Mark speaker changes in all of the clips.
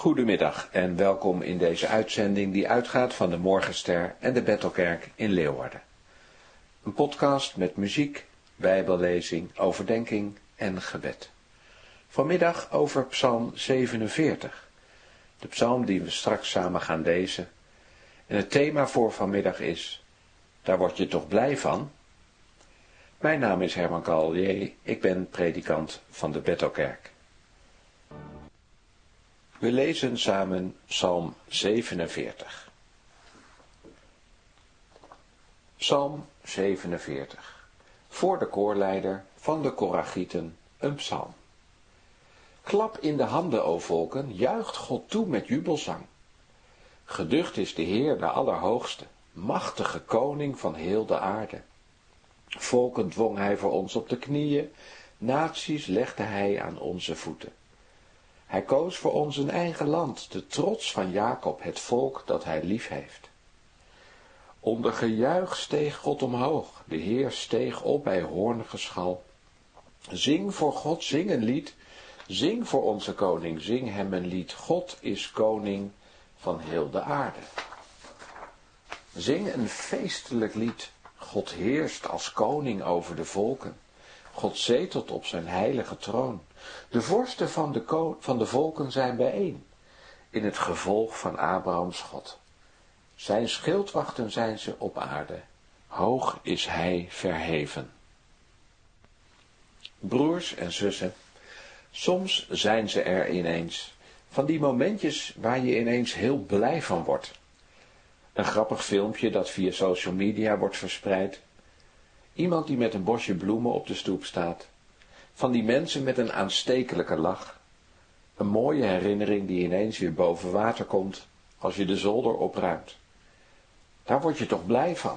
Speaker 1: Goedemiddag en welkom in deze uitzending die uitgaat van de Morgenster en de Bethelkerk in Leeuwarden. Een podcast met muziek, bijbellezing, overdenking en gebed. Vanmiddag over Psalm 47, de psalm die we straks samen gaan lezen. En het thema voor vanmiddag is, daar word je toch blij van? Mijn naam is Herman Callier, ik ben predikant van de Bethelkerk. We lezen samen Psalm 47. Psalm 47. Voor de koorleider van de Korachieten een psalm. Klap in de handen, o volken, juicht God toe met jubelzang. Geducht is de Heer, de Allerhoogste, machtige koning van heel de aarde. Volken dwong hij voor ons op de knieën, naties legde hij aan onze voeten. Hij koos voor ons een eigen land, de trots van Jacob, het volk dat hij lief heeft. Onder gejuich steeg God omhoog, de Heer steeg op bij hoorngeschal. Zing voor God, zing een lied, zing voor onze koning, zing hem een lied. God is koning van heel de aarde. Zing een feestelijk lied, God heerst als koning over de volken. God zetelt op zijn heilige troon. De vorsten van de volken zijn bijeen, in het gevolg van Abrahams God. Zijn schildwachten zijn ze op aarde, hoog is hij verheven. Broers en zussen, soms zijn ze er ineens, van die momentjes waar je ineens heel blij van wordt. Een grappig filmpje dat via social media wordt verspreid. Iemand die met een bosje bloemen op de stoep staat. Van die mensen met een aanstekelijke lach. Een mooie herinnering die ineens weer boven water komt als je de zolder opruimt. Daar word je toch blij van.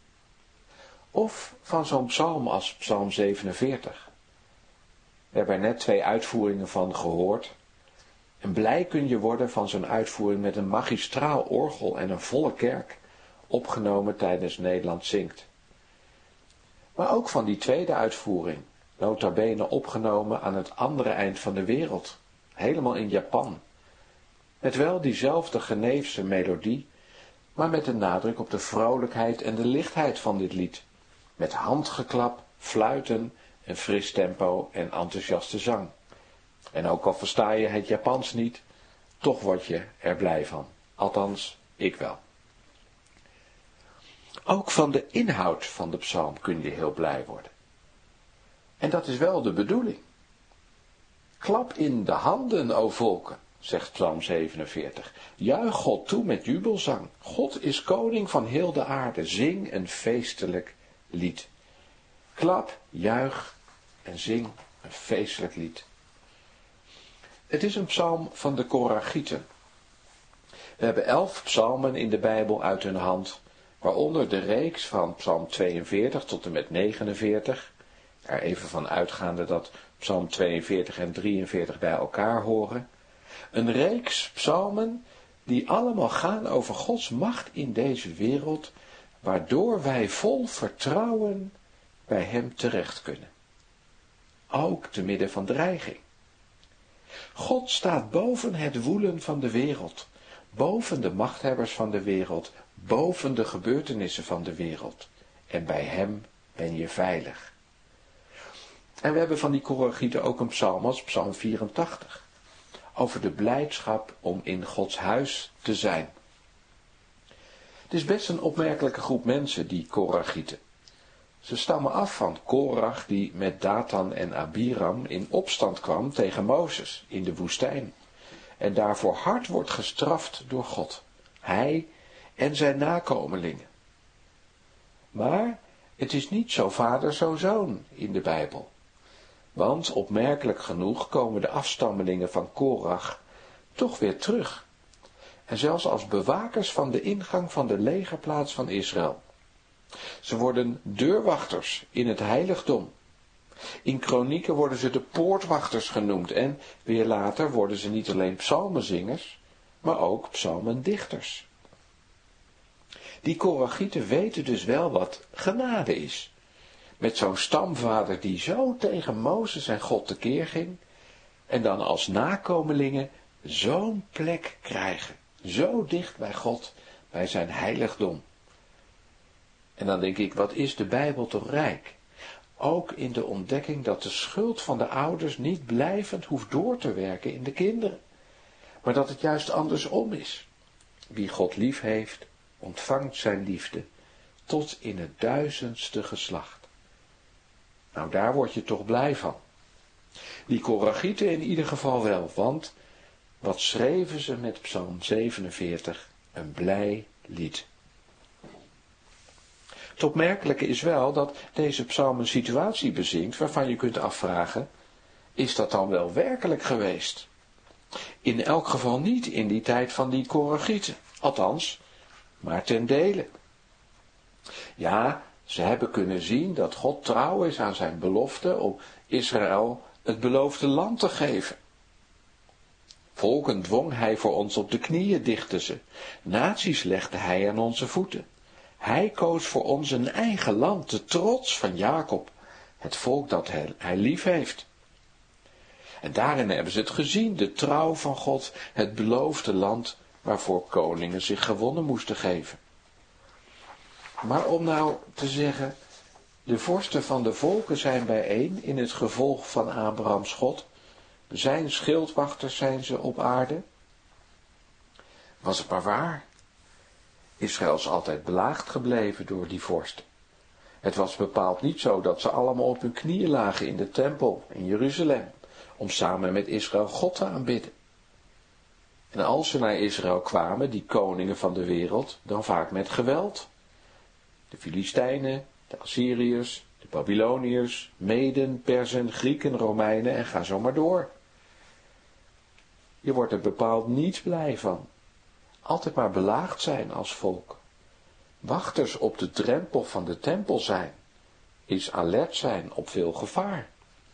Speaker 1: Of van zo'n psalm als psalm 47. We hebben er net 2 uitvoeringen van gehoord. En blij kun je worden van zo'n uitvoering met een magistraal orgel en een volle kerk, opgenomen tijdens Nederland zingt. Maar ook van die tweede uitvoering, nota bene opgenomen aan het andere eind van de wereld, helemaal in Japan. Met wel diezelfde Geneefse melodie, maar met de nadruk op de vrolijkheid en de lichtheid van dit lied. Met handgeklap, fluiten, een fris tempo en enthousiaste zang. En ook al versta je het Japans niet, toch word je er blij van. Althans, ik wel. Ook van de inhoud van de psalm kun je heel blij worden. En dat is wel de bedoeling. Klap in de handen, o volken, zegt psalm 47. Juich God toe met jubelzang. God is koning van heel de aarde. Zing een feestelijk lied. Klap, juich en zing een feestelijk lied. Het is een psalm van de Korachieten. We hebben 11 psalmen in de Bijbel uit hun hand, waaronder de reeks van psalm 42 tot en met 49. Er even van uitgaande dat psalm 42 en 43 bij elkaar horen. Een reeks psalmen die allemaal gaan over Gods macht in deze wereld, waardoor wij vol vertrouwen bij hem terecht kunnen. Ook te midden van dreiging. God staat boven het woelen van de wereld, boven de machthebbers van de wereld, boven de gebeurtenissen van de wereld. En bij hem ben je veilig. En we hebben van die Korachieten ook een psalm als psalm 84. Over de blijdschap om in Gods huis te zijn. Het is best een opmerkelijke groep mensen, die Korachieten. Ze stammen af van Korach, die met Datan en Abiram in opstand kwam tegen Mozes in de woestijn. En daarvoor hard wordt gestraft door God. Hij en zijn nakomelingen. Maar het is niet zo vader, zo zoon in de Bijbel. Want opmerkelijk genoeg komen de afstammelingen van Korach toch weer terug. En zelfs als bewakers van de ingang van de legerplaats van Israël. Ze worden deurwachters in het heiligdom. In kronieken worden ze de poortwachters genoemd en weer later worden ze niet alleen psalmenzingers, maar ook psalmendichters. Die Korachieten weten dus wel wat genade is. Met zo'n stamvader die zo tegen Mozes en God tekeer ging, en dan als nakomelingen zo'n plek krijgen, zo dicht bij God, bij zijn heiligdom. En dan denk ik, wat is de Bijbel toch rijk? Ook in de ontdekking dat de schuld van de ouders niet blijvend hoeft door te werken in de kinderen, maar dat het juist andersom is. Wie God lief heeft, ontvangt zijn liefde tot in het 1000ste geslacht. Nou, daar word je toch blij van. Die Korachieten in ieder geval wel, want wat schreven ze met Psalm 47? Een blij lied. Het opmerkelijke is wel dat deze psalm een situatie bezingt waarvan je kunt afvragen, is dat dan wel werkelijk geweest? In elk geval niet in die tijd van die Korachieten, althans, maar ten dele. Ja, ze hebben kunnen zien dat God trouw is aan zijn belofte om Israël het beloofde land te geven. Volken dwong hij voor ons op de knieën, dichtten ze. Naties legde hij aan onze voeten. Hij koos voor ons een eigen land, de trots van Jacob, het volk dat hij lief heeft. En daarin hebben ze het gezien, de trouw van God, het beloofde land waarvoor koningen zich gewonnen moesten geven. Maar om nou te zeggen, de vorsten van de volken zijn bijeen in het gevolg van Abrahams God, zijn schildwachters zijn ze op aarde. Was het maar waar? Israël is altijd belaagd gebleven door die vorsten. Het was bepaald niet zo dat ze allemaal op hun knieën lagen in de tempel in Jeruzalem, om samen met Israël God te aanbidden. En als ze naar Israël kwamen, die koningen van de wereld, dan vaak met geweld. De Filistijnen, de Assyriërs, de Babyloniërs, Meden, Perzen, Grieken, Romeinen en ga zo maar door. Je wordt er bepaald niet blij van. Altijd maar belaagd zijn als volk. Wachters op de drempel van de tempel zijn, is alert zijn op veel gevaar.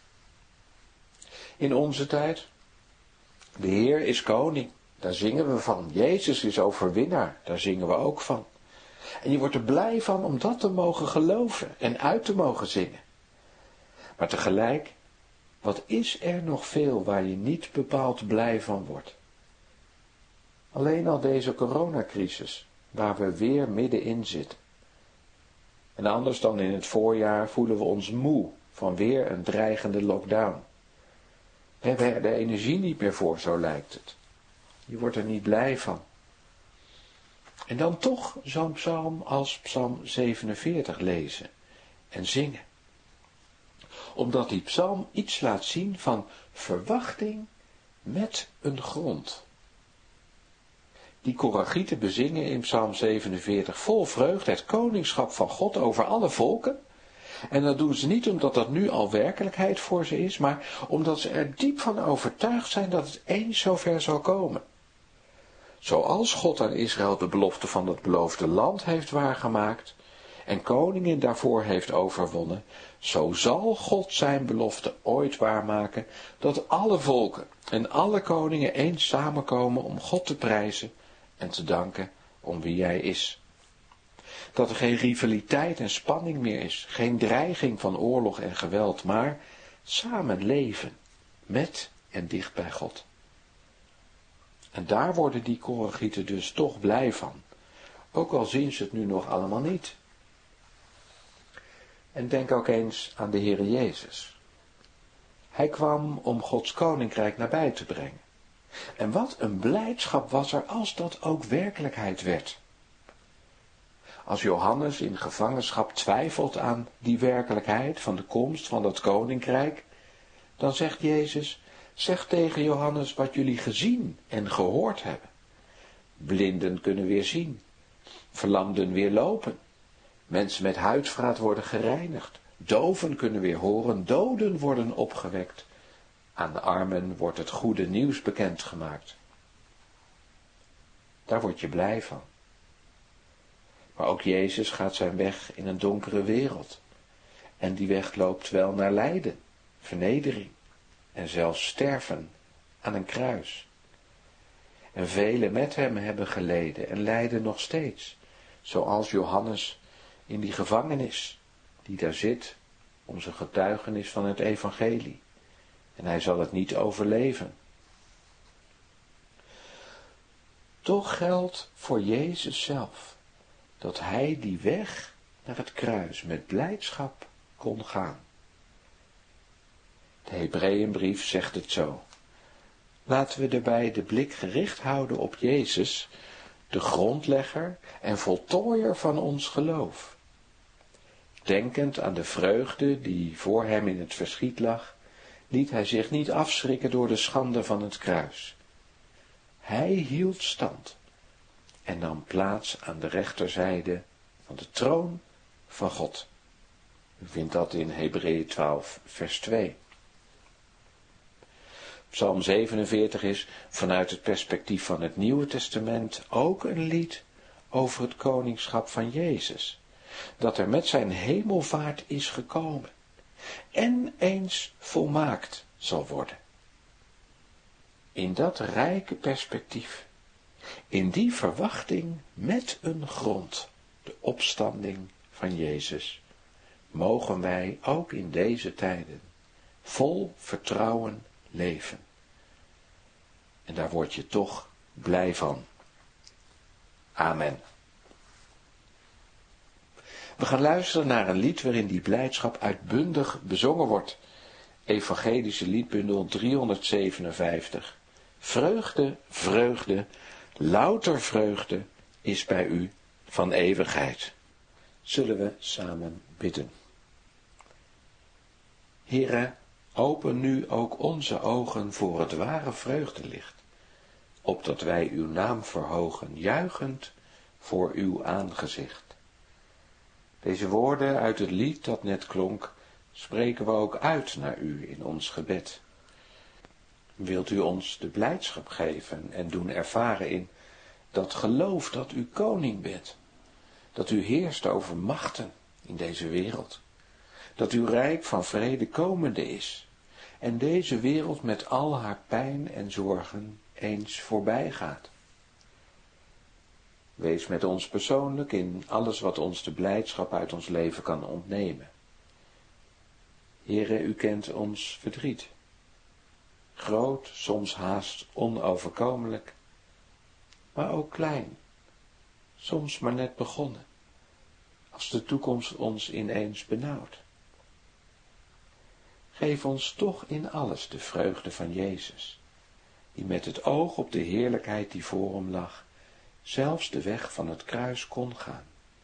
Speaker 1: In onze tijd, de Heer is koning, daar zingen we van. Jezus is overwinnaar, daar zingen we ook van. En je wordt er blij van om dat te mogen geloven en uit te mogen zingen. Maar tegelijk, wat is er nog veel waar je niet bepaald blij van wordt? Alleen al deze coronacrisis, waar we weer middenin zitten. En anders dan in het voorjaar voelen we ons moe van weer een dreigende lockdown. We hebben er de energie niet meer voor, zo lijkt het. Je wordt er niet blij van. En dan toch zo'n psalm als psalm 47 lezen en zingen. Omdat die psalm iets laat zien van verwachting met een grond. Die Korachieten bezingen in psalm 47 vol vreugde het koningschap van God over alle volken. En dat doen ze niet omdat dat nu al werkelijkheid voor ze is, maar omdat ze er diep van overtuigd zijn dat het eens zover zal komen. Zoals God aan Israël de belofte van het beloofde land heeft waargemaakt en koningen daarvoor heeft overwonnen, zo zal God zijn belofte ooit waarmaken dat alle volken en alle koningen eens samenkomen om God te prijzen en te danken om wie hij is. Dat er geen rivaliteit en spanning meer is, geen dreiging van oorlog en geweld, maar samen leven met en dicht bij God. En daar worden die Korachieten dus toch blij van, ook al zien ze het nu nog allemaal niet. En denk ook eens aan de Heere Jezus. Hij kwam om Gods koninkrijk nabij te brengen. En wat een blijdschap was er als dat ook werkelijkheid werd. Als Johannes in gevangenschap twijfelt aan die werkelijkheid van de komst van dat koninkrijk, dan zegt Jezus, zeg tegen Johannes wat jullie gezien en gehoord hebben. Blinden kunnen weer zien, verlamden weer lopen, mensen met huidvraat worden gereinigd, doven kunnen weer horen, doden worden opgewekt. Aan de armen wordt het goede nieuws bekendgemaakt. Daar word je blij van. Maar ook Jezus gaat zijn weg in een donkere wereld. En die weg loopt wel naar lijden, vernedering en zelfs sterven aan een kruis. En velen met hem hebben geleden en lijden nog steeds, zoals Johannes in die gevangenis, die daar zit om zijn getuigenis van het evangelie. En hij zal het niet overleven. Toch geldt voor Jezus zelf dat hij die weg naar het kruis met blijdschap kon gaan. De Hebreeënbrief zegt het zo. Laten we daarbij de blik gericht houden op Jezus, de grondlegger en voltooier van ons geloof. Denkend aan de vreugde die voor hem in het verschiet lag, liet hij zich niet afschrikken door de schande van het kruis. Hij hield stand en nam plaats aan de rechterzijde van de troon van God. U vindt dat in Hebreeën 12, vers 2. Psalm 47 is vanuit het perspectief van het Nieuwe Testament ook een lied over het koningschap van Jezus, dat er met zijn hemelvaart is gekomen en eens volmaakt zal worden. In dat rijke perspectief, in die verwachting met een grond, de opstanding van Jezus, mogen wij ook in deze tijden vol vertrouwen leven. En daar word je toch blij van. Amen. We gaan luisteren naar een lied waarin die blijdschap uitbundig bezongen wordt. Evangelische liedbundel 357. Vreugde, vreugde, louter vreugde is bij u van eeuwigheid. Zullen we samen bidden. Heere, open nu ook onze ogen voor het ware vreugdelicht, opdat wij uw naam verhogen, juichend voor uw aangezicht. Deze woorden uit het lied dat net klonk, spreken we ook uit naar u in ons gebed. Wilt u ons de blijdschap geven en doen ervaren in dat geloof dat u koning bent, dat u heerst over machten in deze wereld, dat uw rijk van vrede komende is en deze wereld met al haar pijn en zorgen eens voorbij gaat. Wees met ons persoonlijk in alles wat ons de blijdschap uit ons leven kan ontnemen. Heere, u kent ons verdriet. Groot, soms haast onoverkomelijk, maar ook klein, soms maar net begonnen, als de toekomst ons ineens benauwt. Geef ons toch in alles de vreugde van Jezus, die met het oog op de heerlijkheid die voor hem lag, zelfs de weg van het kruis kon gaan.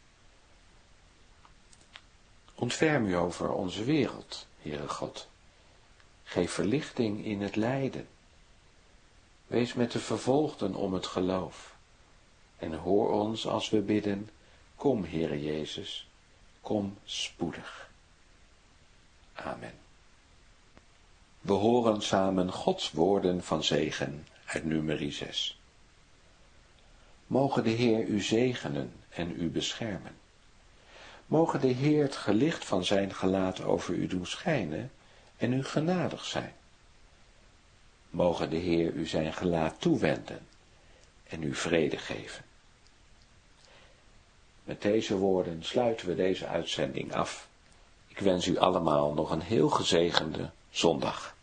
Speaker 1: Ontferm u over onze wereld, Heere God. Geef verlichting in het lijden. Wees met de vervolgden om het geloof. En hoor ons als we bidden, kom Heere Jezus, kom spoedig. Amen. We horen samen Gods woorden van zegen uit Numeri 6. Moge de Heer u zegenen en u beschermen. Moge de Heer het gelicht van zijn gelaat over u doen schijnen en u genadig zijn. Moge de Heer u zijn gelaat toewenden en u vrede geven. Met deze woorden sluiten we deze uitzending af. Ik wens u allemaal nog een heel gezegende zondag.